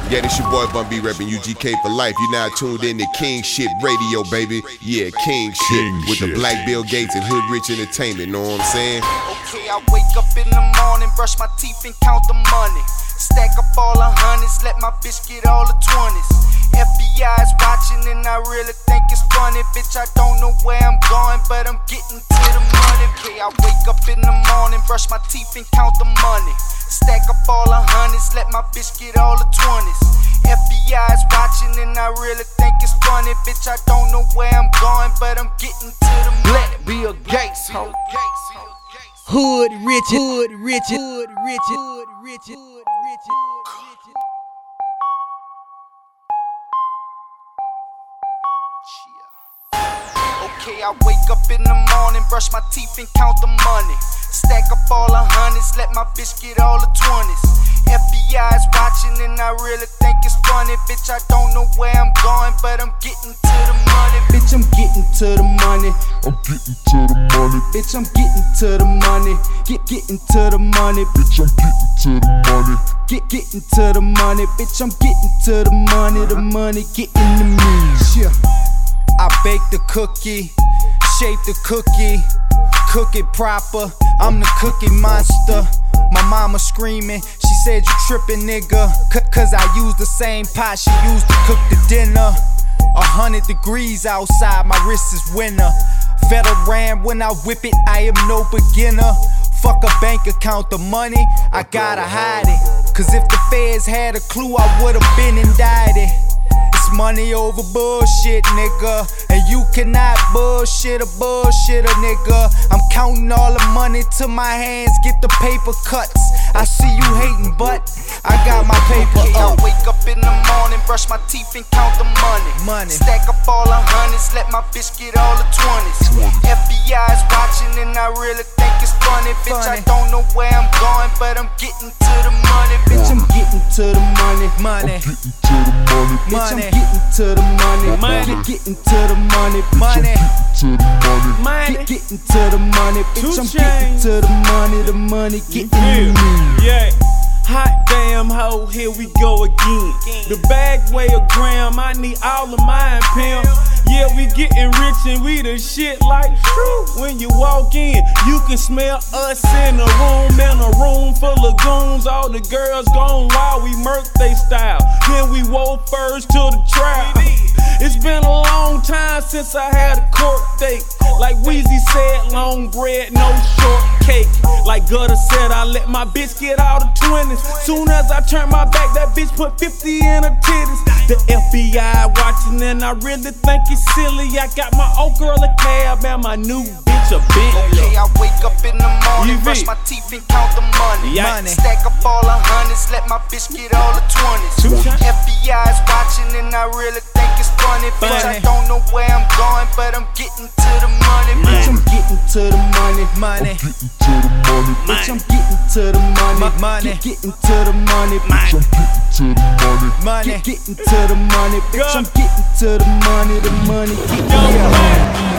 Yeah, this your boy Bun B reppin' UGK for life. You now tuned in to King Shit Radio, baby. Yeah, King Shit with the Black Bill Gates and Hood Rich Entertainment, know what I'm saying? Okay, I wake up in the morning, brush my teeth and count the money. Stack up all the hundreds, let my bitch get all the 20s. FBI is watching and I really think it's funny. Bitch, I don't know where I'm going, but I'm getting to the money. Okay, I wake up in the morning, brush my teeth and count the money. Stack up all the hundreds, let my bitch get all the 20s. FBI is watching and I really think it's funny. Bitch, I don't know where I'm going, but I'm getting to the money. Black Bill Gates, ho. Hood rich, hood rich, hood rich, hood rich, hood rich, hood rich. Okay, I wake up in the morning, brush my teeth and count the money. Stack up all the hundreds, let my bitch get all the 20s. FBI is watching and I really think it's funny. Bitch, I don't know where I'm going, but I'm getting to the money. Bitch, I'm getting to the money. I'm getting to the money. Bitch, I'm getting to the money. Getting to the money. Bitch, I'm getting to the money. Getting to the money. Bitch, I'm getting to the money. The money getting to me. Yeah. I bake the cookie, shape the cookie, cook it proper. I'm the cookie monster. My mama screaming, she said you trippin' nigga, cause I use the same pot she used to cook the dinner. 100 degrees outside, my wrist is winter. Veteran, when I whip it, I am no beginner. Fuck a bank account, the money, I gotta hide it. Cause if the feds had a clue, I would've been indicted. It's money over bullshit, nigga. And you cannot bullshit a bullshitter, nigga. I'm counting all the money till my hands get the paper cuts. I see you hating, but I got my paper okay, up. I wake up in the morning, brush my teeth and count the money. Stack up all the hundreds, let my bitch get all the 20s. FBI is watching and I really think it's funny. Bitch, I don't know where I'm going, but I'm getting to the money. Bitch, I'm getting to the money. I'm getting to the money. Bitch, I'm getting to the money. Getting to the money. Getting to the money. Bitch, I'm getting to the money. The money getting to me. Yeah. Hot damn hoe, here we go again. The bag weigh a gram, I need all of mine, pimp. Yeah, we getting rich and we the shit like true. When you walk in, you can smell us in a room full of goons. All the girls gone wild, we murk they style. Then we woke first to the trial. It's been a long time since I had a court date. Like Weezy said, long bread, no shortcake. Like Gutter said, I let my bitch get all the 20s. Soon as I turn my back, that bitch put 50 in her titties. The FBI watching and I really think it's silly. I got my old girl a cab and my new bitch a Bentley. Okay, I wake up in the morning, brush my teeth and count the money. Stack up all the hundreds, let my bitch get all the 20s. FBI is watching and I really think it's funny. Bitch, I don't know where I'm going, but I'm getting to the money. Bitch, I'm getting to the money. I'm getting to the money. Getting to the money. Bitch, I'm getting to the money. Getting to the money. Bitch, I'm getting to the money. The money getting to the money.